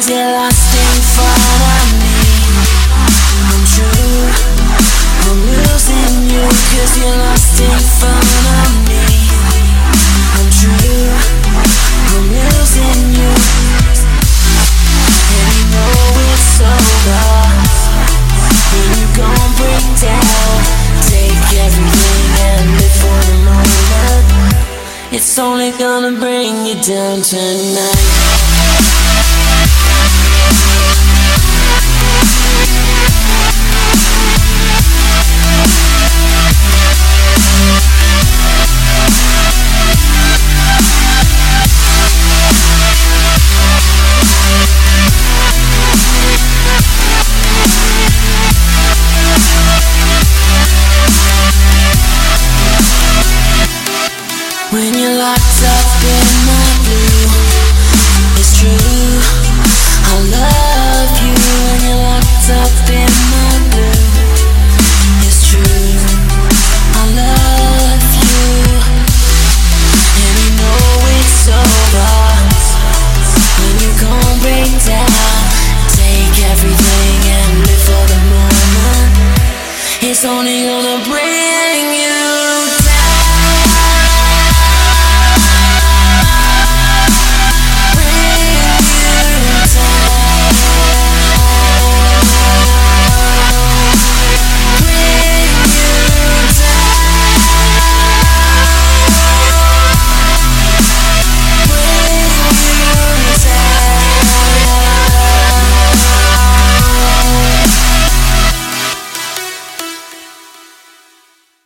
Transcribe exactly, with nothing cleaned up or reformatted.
cause you're lost in front of me. I'm true, I'm losing you cause you're lost in front of me. I'm true, I'm losing you. And you know it's over when you gon' break down. Take everything and live for the moment. It's only gonna bring you down tonight. When you're locked up in my blue, it's true, I love you. When you're locked up in my blue, it's true, I love you. And you know it's over when you gon' break down. Take everything and live for the moment. It's only gonna bring you